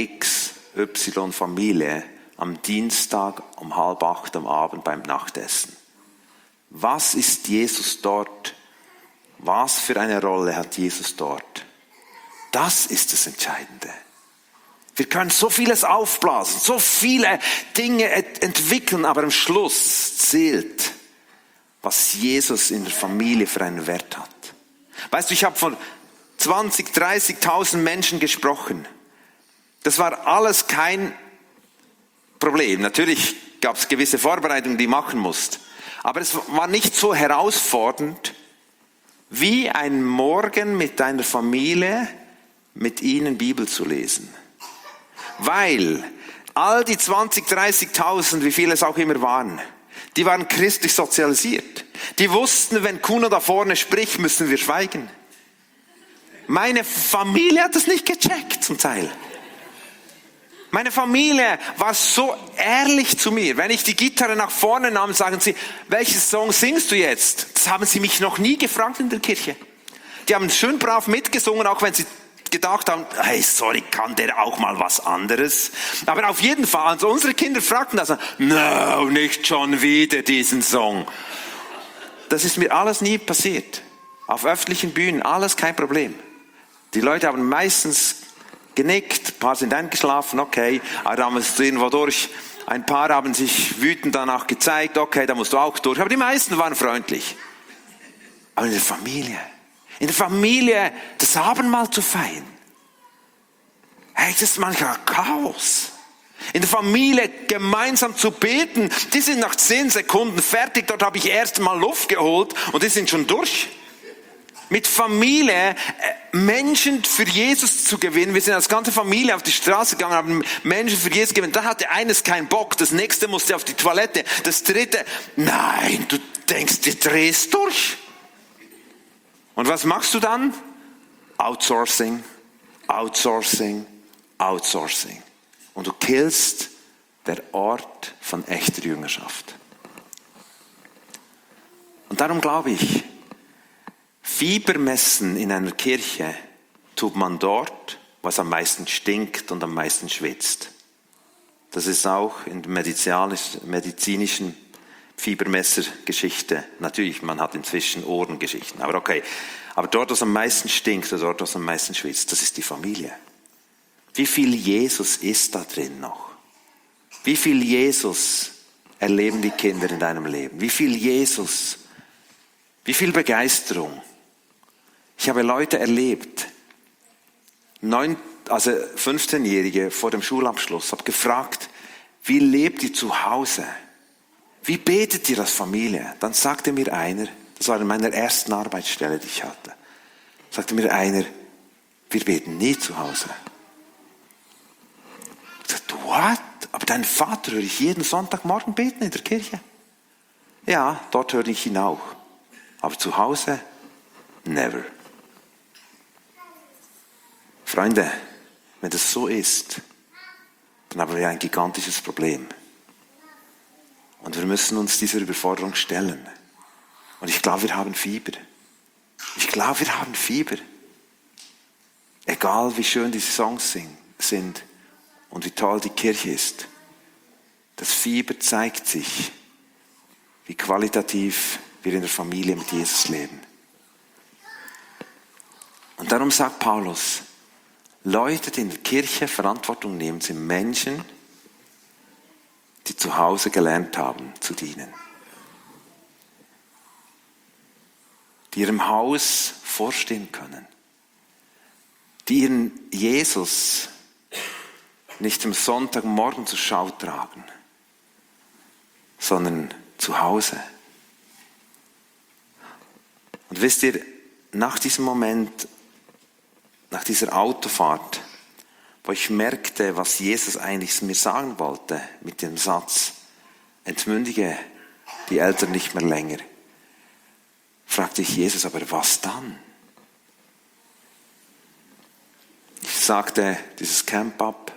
XY-Familie am Dienstag um 7:30 am Abend beim Nachtessen? Was ist Jesus dort? Was für eine Rolle hat Jesus dort? Das ist das Entscheidende. Wir können so vieles aufblasen, so viele Dinge entwickeln, aber am Schluss zählt, was Jesus in der Familie für einen Wert hat. Weißt du, ich habe von 20.000, 30.000 Menschen gesprochen. Das war alles kein Problem. Natürlich gab es gewisse Vorbereitungen, die du machen musst. Aber es war nicht so herausfordernd, wie ein Morgen mit deiner Familie, mit ihnen Bibel zu lesen. Weil all die 20.000, 30.000, wie viele es auch immer waren, die waren christlich sozialisiert. Die wussten, wenn Kuno da vorne spricht, müssen wir schweigen. Meine Familie hat das nicht gecheckt zum Teil. Meine Familie war so ehrlich zu mir. Wenn ich die Gitarre nach vorne nahm, sagen sie, welchen Song singst du jetzt? Das haben sie mich noch nie gefragt in der Kirche. Die haben schön brav mitgesungen, auch wenn sie gedacht haben, hey, sorry, kann der auch mal was anderes? Aber auf jeden Fall, also unsere Kinder fragten das, no, nicht schon wieder diesen Song. Das ist mir alles nie passiert. Auf öffentlichen Bühnen, alles kein Problem. Die Leute haben meistens genickt, ein paar sind eingeschlafen, okay, aber da musst du irgendwo durch. Ein paar haben sich wütend danach gezeigt, okay, da musst du auch durch. Aber die meisten waren freundlich. Aber in der Familie das Abendmahl zu feiern, hey, das ist manchmal Chaos. In der Familie gemeinsam zu beten, die sind nach 10 Sekunden fertig, dort habe ich erst mal Luft geholt und die sind schon durch. Mit Familie Menschen für Jesus zu gewinnen. Wir sind als ganze Familie auf die Straße gegangen, haben Menschen für Jesus gewinnen. Da hatte eines keinen Bock, das nächste musste auf die Toilette, das dritte, nein, du denkst, du drehst durch. Und was machst du dann? Outsourcing, Outsourcing, Outsourcing. Und du killst der Ort von echter Jüngerschaft. Und darum glaube ich, Fiebermessen in einer Kirche tut man dort, was am meisten stinkt und am meisten schwitzt. Das ist auch in der medizinischen Fiebermessergeschichte. Natürlich, man hat inzwischen Ohrengeschichten, aber okay. Aber dort, was am meisten stinkt oder dort, was am meisten schwitzt, das ist die Familie. Wie viel Jesus ist da drin noch? Wie viel Jesus erleben die Kinder in deinem Leben? Wie viel Jesus? Wie viel Begeisterung? Ich habe Leute erlebt, 15-Jährige vor dem Schulabschluss, habe gefragt, wie lebt ihr zu Hause? Wie betet ihr als Familie? Dann sagte mir einer, das war in meiner ersten Arbeitsstelle, die ich hatte, sagte mir einer, wir beten nie zu Hause. Ich sagte, what? Aber deinen Vater höre ich jeden Sonntagmorgen beten in der Kirche. Ja, dort höre ich ihn auch. Aber zu Hause, never. Freunde, wenn das so ist, dann haben wir ein gigantisches Problem. Und wir müssen uns dieser Überforderung stellen. Und ich glaube, wir haben Fieber. Egal wie schön diese Songs sind und wie toll die Kirche ist. Das Fieber zeigt sich, wie qualitativ wir in der Familie mit Jesus leben. Und darum sagt Paulus, Leute, die in der Kirche Verantwortung nehmen, sind Menschen, die zu Hause gelernt haben zu dienen. Die ihrem Haus vorstehen können. Die ihren Jesus nicht am Sonntagmorgen zur Schau tragen, sondern zu Hause. Und wisst ihr, nach diesem Moment, nach dieser Autofahrt, wo ich merkte, was Jesus eigentlich mir sagen wollte mit dem Satz, entmündige die Eltern nicht mehr länger, fragte ich Jesus, aber was dann? Ich sagte dieses Camp ab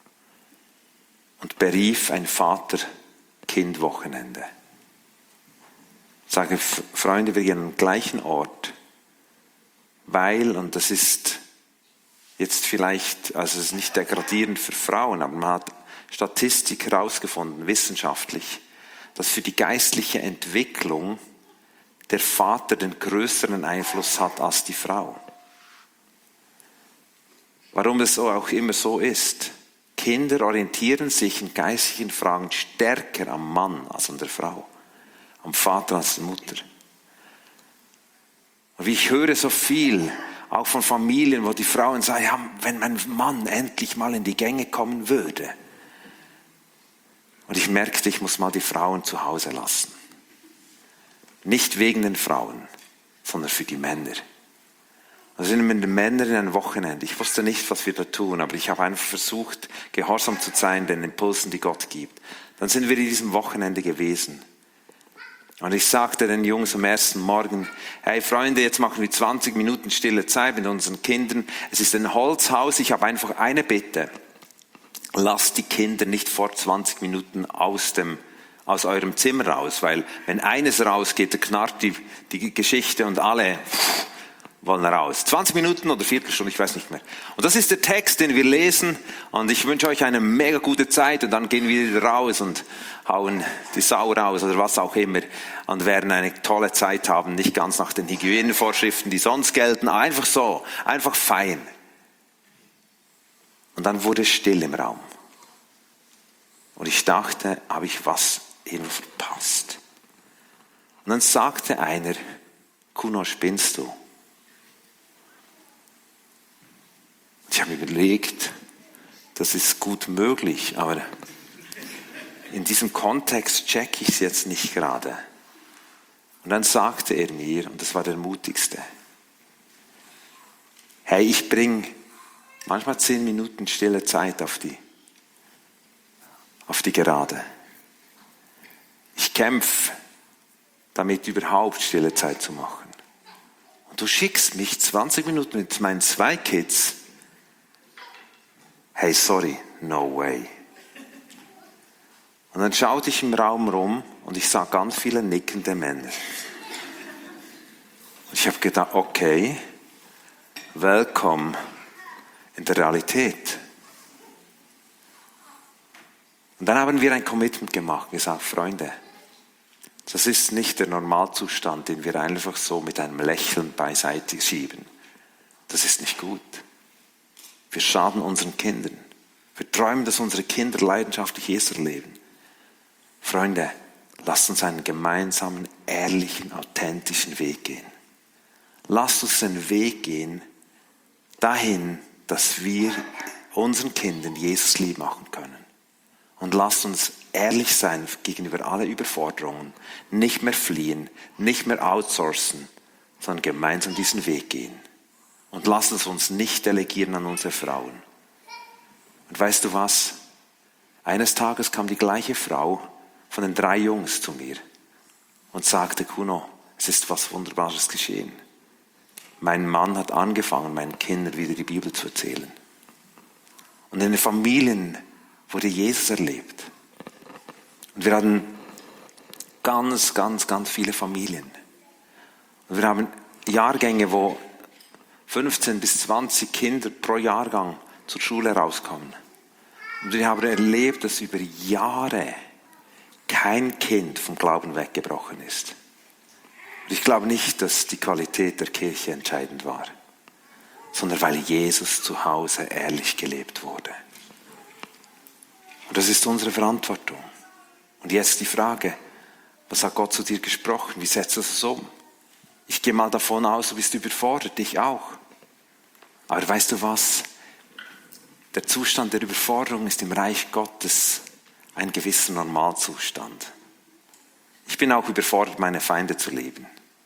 und berief ein Vater-Kind-Wochenende. Ich sage, Freunde, wir gehen an den gleichen Ort, weil, und das ist jetzt vielleicht, also es ist nicht degradierend für Frauen, aber man hat Statistik herausgefunden, wissenschaftlich, dass für die geistliche Entwicklung der Vater den größeren Einfluss hat als die Frau. Warum es auch immer so ist. Kinder orientieren sich in geistlichen Fragen stärker am Mann als an der Frau, am Vater als an der Mutter. Und ich höre so viel, auch von Familien, wo die Frauen sagen, ja, wenn mein Mann endlich mal in die Gänge kommen würde. Und ich merkte, ich muss mal die Frauen zu Hause lassen. Nicht wegen den Frauen, sondern für die Männer. Also sind mit den Männern in ein Wochenende. Ich wusste nicht, was wir da tun, aber ich habe einfach versucht, gehorsam zu sein, den Impulsen, die Gott gibt. Dann sind wir in diesem Wochenende gewesen. Und ich sagte den Jungs am ersten Morgen, hey Freunde, jetzt machen wir 20 Minuten stille Zeit mit unseren Kindern. Es ist ein Holzhaus, ich habe einfach eine Bitte. Lasst die Kinder nicht vor 20 Minuten aus eurem Zimmer raus, weil wenn eines rausgeht, dann knarrt die Geschichte und alle wollen raus. 20 Minuten oder Viertelstunde, ich weiß nicht mehr. Und das ist der Text, den wir lesen und ich wünsche euch eine mega gute Zeit und dann gehen wir wieder raus und hauen die Sau raus oder was auch immer und werden eine tolle Zeit haben, nicht ganz nach den Hygienevorschriften, die sonst gelten, einfach so, einfach fein. Und dann wurde es still im Raum. Und ich dachte, habe ich was irgendwo verpasst? Und dann sagte einer, Kuno, spinnst du? Ich habe mir überlegt, das ist gut möglich, aber in diesem Kontext checke ich es jetzt nicht gerade. Und dann sagte er mir, und das war der mutigste, hey, ich bringe manchmal 10 Minuten stille Zeit auf die Gerade. Ich kämpfe damit, überhaupt stille Zeit zu machen. Und du schickst mich 20 Minuten mit meinen 2 Kids. Hey, sorry, no way. Und dann schaute ich im Raum rum und ich sah ganz viele nickende Männer. Und ich habe gedacht, okay, willkommen in der Realität. Und dann haben wir ein Commitment gemacht, gesagt, Freunde, das ist nicht der Normalzustand, den wir einfach so mit einem Lächeln beiseite schieben. Das ist nicht gut. Wir schaden unseren Kindern. Wir träumen, dass unsere Kinder leidenschaftlich Jesus leben. Freunde, lasst uns einen gemeinsamen, ehrlichen, authentischen Weg gehen. Lasst uns den Weg gehen, dahin, dass wir unseren Kindern Jesus lieb machen können. Und lasst uns ehrlich sein gegenüber allen Überforderungen, nicht mehr fliehen, nicht mehr outsourcen, sondern gemeinsam diesen Weg gehen. Und lasst es uns nicht delegieren an unsere Frauen. Und weißt du was? Eines Tages kam die gleiche Frau von den 3 Jungs zu mir und sagte, Kuno, es ist was Wunderbares geschehen. Mein Mann hat angefangen, meinen Kindern wieder die Bibel zu erzählen. Und in den Familien wurde Jesus erlebt. Und wir hatten ganz, ganz, ganz viele Familien. Und wir haben Jahrgänge, wo 15 bis 20 Kinder pro Jahrgang zur Schule rauskommen. Und wir haben erlebt, dass über Jahre kein Kind vom Glauben weggebrochen ist. Und ich glaube nicht, dass die Qualität der Kirche entscheidend war, sondern weil Jesus zu Hause ehrlich gelebt wurde. Und das ist unsere Verantwortung. Und jetzt die Frage, was hat Gott zu dir gesprochen? Wie setzt du das um? Ich gehe mal davon aus, du bist überfordert, ich auch. Aber weißt du was? Der Zustand der Überforderung ist im Reich Gottes ein gewisser Normalzustand. Ich bin auch überfordert, meine Feinde zu lieben.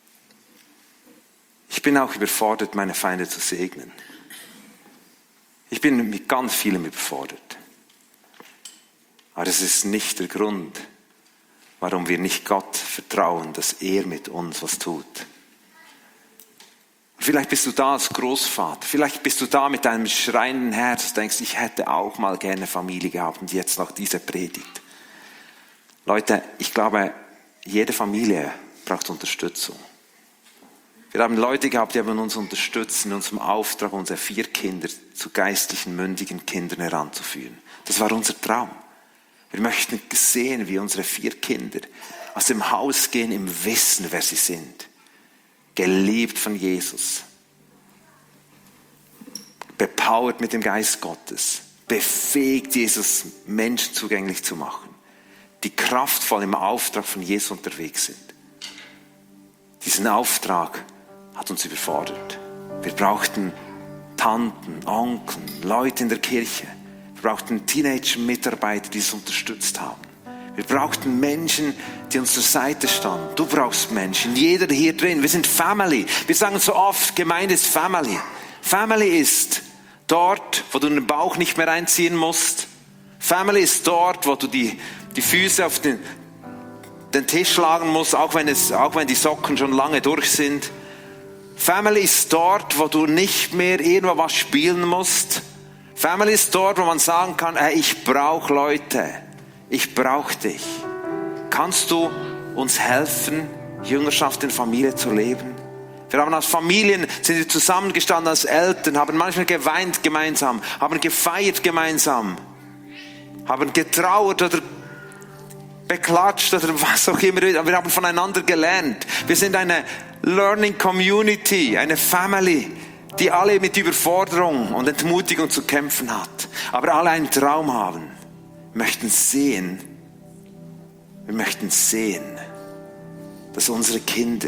Ich bin auch überfordert, meine Feinde zu segnen. Ich bin mit ganz vielem überfordert. Aber das ist nicht der Grund, warum wir nicht Gott vertrauen, dass er mit uns was tut. Vielleicht bist du da als Großvater, vielleicht bist du da mit deinem schreienden Herz, denkst, ich hätte auch mal gerne Familie gehabt und jetzt noch diese Predigt. Leute, ich glaube, jede Familie braucht Unterstützung. Wir haben Leute gehabt, die haben uns unterstützt in unserem Auftrag, unsere 4 Kinder zu geistlichen, mündigen Kindern heranzuführen. Das war unser Traum. Wir möchten sehen, wie unsere 4 Kinder aus dem Haus gehen im Wissen, wer sie sind. Geliebt von Jesus. Bepowert mit dem Geist Gottes. Befähigt, Jesus Menschen zugänglich zu machen. Die kraftvoll im Auftrag von Jesus unterwegs sind. Diesen Auftrag hat uns überfordert. Wir brauchten Tanten, Onkel, Leute in der Kirche. Wir brauchten Teenager-Mitarbeiter, die es unterstützt haben. Wir brauchten Menschen, die uns zur Seite standen. Du brauchst Menschen, jeder hier drin. Wir sind Family. Wir sagen so oft, Gemeinde ist Family. Family ist dort, wo du den Bauch nicht mehr einziehen musst. Family ist dort, wo du die Füße auf den Tisch schlagen musst, auch wenn die Socken schon lange durch sind. Family ist dort, wo du nicht mehr irgendwo was spielen musst. Family ist dort, wo man sagen kann, hey, ich brauche Leute. Ich brauche dich. Kannst du uns helfen, Jüngerschaft in Familie zu leben? Wir haben als Familien, sind wir zusammengestanden als Eltern, haben manchmal geweint gemeinsam, haben gefeiert gemeinsam, haben getrauert oder beklatscht oder was auch immer. Wir haben voneinander gelernt. Wir sind eine Learning Community, eine Family, die alle mit Überforderung und Entmutigung zu kämpfen hat, aber alle einen Traum haben. Wir möchten sehen, dass unsere Kinder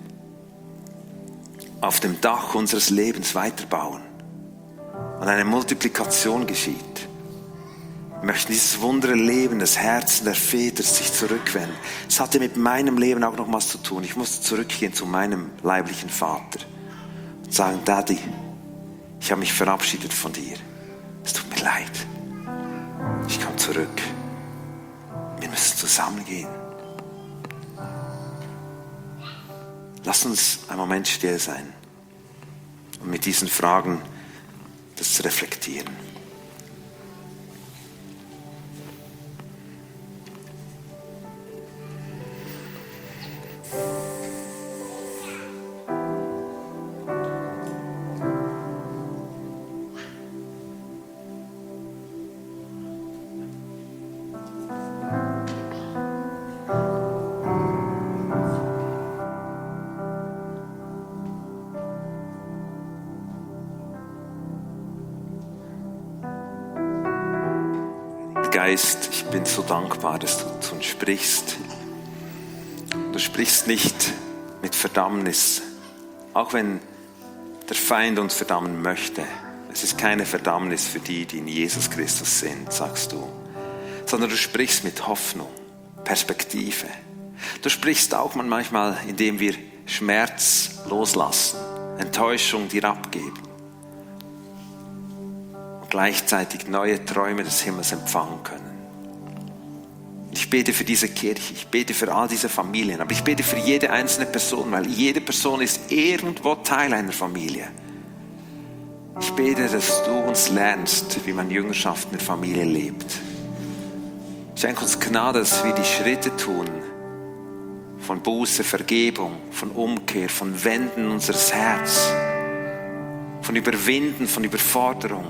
auf dem Dach unseres Lebens weiterbauen und eine Multiplikation geschieht. Wir möchten dieses Wunderleben, das Herzen der Väter sich zurückwenden. Es hatte mit meinem Leben auch noch was zu tun. Ich musste zurückgehen zu meinem leiblichen Vater und sagen, Daddy, ich habe mich verabschiedet von dir. Es tut mir leid. Ich komme zurück. Wir müssen zusammengehen. Lass uns einen Moment still sein und mit diesen Fragen das reflektieren. Geist, ich bin so dankbar, dass du zu uns sprichst. Du sprichst nicht mit Verdammnis, auch wenn der Feind uns verdammen möchte. Es ist keine Verdammnis für die, die in Jesus Christus sind, sagst du, sondern du sprichst mit Hoffnung, Perspektive. Du sprichst auch manchmal, indem wir Schmerz loslassen, Enttäuschung dir abgeben und gleichzeitig neue Träume des Himmels empfangen können. Ich bete für diese Kirche, ich bete für all diese Familien, aber ich bete für jede einzelne Person, weil jede Person ist irgendwo Teil einer Familie. Ich bete, dass du uns lernst, wie man Jüngerschaft in der Familie lebt. Schenk uns Gnade, dass wir die Schritte tun von Buße, Vergebung, von Umkehr, von Wenden unseres Herzens, von Überwinden, von Überforderung,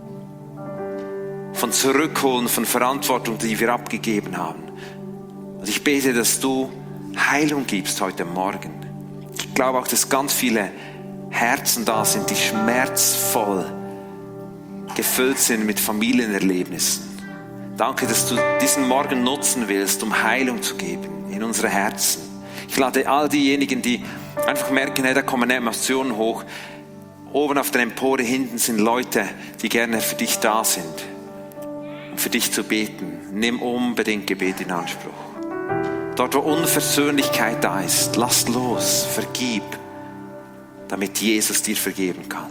von Zurückholen, von Verantwortung, die wir abgegeben haben. Und ich bete, dass du Heilung gibst heute Morgen. Ich glaube auch, dass ganz viele Herzen da sind, die schmerzvoll gefüllt sind mit Familienerlebnissen. Danke, dass du diesen Morgen nutzen willst, um Heilung zu geben in unsere Herzen. Ich lade all diejenigen, die einfach merken, hey, da kommen Emotionen hoch. Oben auf der Empore hinten sind Leute, die gerne für dich da sind, um für dich zu beten. Nimm unbedingt Gebet in Anspruch. Dort, wo Unversöhnlichkeit da ist, lass los, vergib, damit Jesus dir vergeben kann.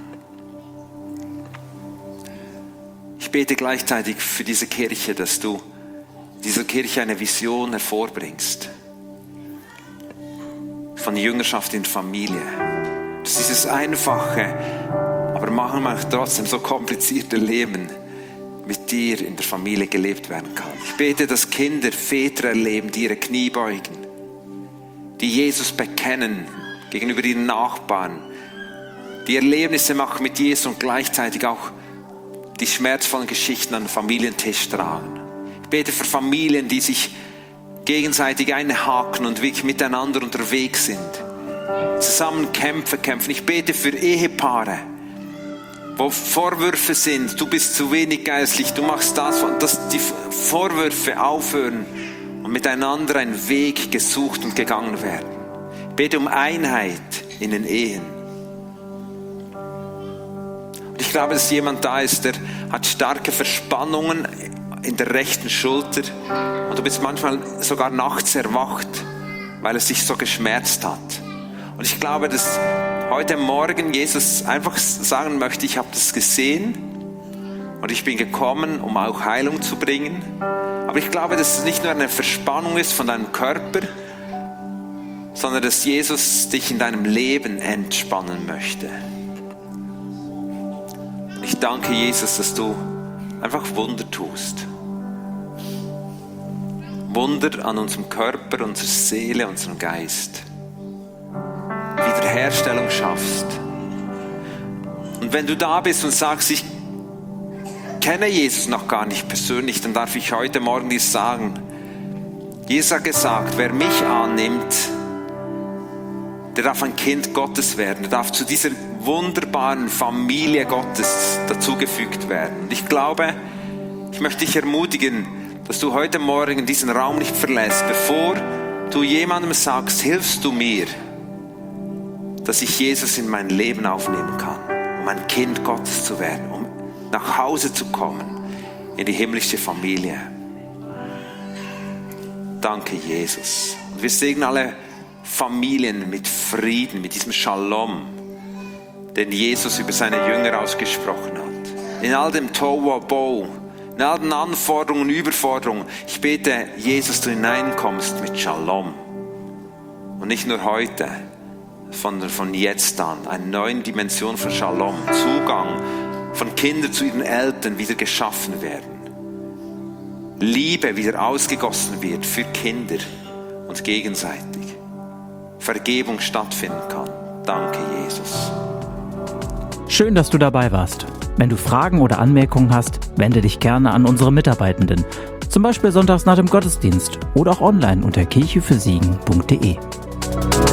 Ich bete gleichzeitig für diese Kirche, dass du dieser Kirche eine Vision hervorbringst von Jüngerschaft in Familie. Dass dieses einfache, aber manchmal trotzdem so komplizierte Leben mit dir in der Familie gelebt werden kann. Ich bete, dass Kinder Väter erleben, die ihre Knie beugen, die Jesus bekennen gegenüber ihren Nachbarn, die Erlebnisse machen mit Jesus und gleichzeitig auch die schmerzvollen Geschichten an den Familientisch tragen. Ich bete für Familien, die sich gegenseitig einhaken und wirklich miteinander unterwegs sind, zusammen Kämpfe kämpfen. Ich bete für Ehepaare, wo Vorwürfe sind, du bist zu wenig geistlich, du machst das, dass die Vorwürfe aufhören und miteinander ein Weg gesucht und gegangen werden. Ich bete um Einheit in den Ehen. Und ich glaube, dass jemand da ist, der hat starke Verspannungen in der rechten Schulter und du bist manchmal sogar nachts erwacht, weil es dich so geschmerzt hat. Und ich glaube, dass heute Morgen Jesus einfach sagen möchte, ich habe das gesehen und ich bin gekommen, um auch Heilung zu bringen. Aber ich glaube, dass es nicht nur eine Verspannung ist von deinem Körper, sondern dass Jesus dich in deinem Leben entspannen möchte. Ich danke Jesus, dass du einfach Wunder tust. Wunder an unserem Körper, unserer Seele, unserem Geist. Wiederherstellung schaffst. Und wenn du da bist und sagst, ich kenne Jesus noch gar nicht persönlich, dann darf ich heute Morgen dir sagen, Jesus hat gesagt, wer mich annimmt, der darf ein Kind Gottes werden, der darf zu dieser wunderbaren Familie Gottes dazugefügt werden. Und ich glaube, ich möchte dich ermutigen, dass du heute Morgen diesen Raum nicht verlässt, bevor du jemandem sagst, hilfst du mir, dass ich Jesus in mein Leben aufnehmen kann, um ein Kind Gottes zu werden, um nach Hause zu kommen, in die himmlische Familie. Danke, Jesus. Und wir segnen alle Familien mit Frieden, mit diesem Shalom, den Jesus über seine Jünger ausgesprochen hat. In all dem Tohuwabohu, in all den Anforderungen und Überforderungen. Ich bete, Jesus, du hineinkommst mit Shalom. Und nicht nur heute, sondern von jetzt an. Eine neue Dimension von Shalom. Zugang von Kindern zu ihren Eltern wieder geschaffen werden. Liebe wieder ausgegossen wird für Kinder und gegenseitig. Vergebung stattfinden kann. Danke, Jesus. Schön, dass du dabei warst. Wenn du Fragen oder Anmerkungen hast, wende dich gerne an unsere Mitarbeitenden. Zum Beispiel sonntags nach dem Gottesdienst oder auch online unter kirchefürsegen.de.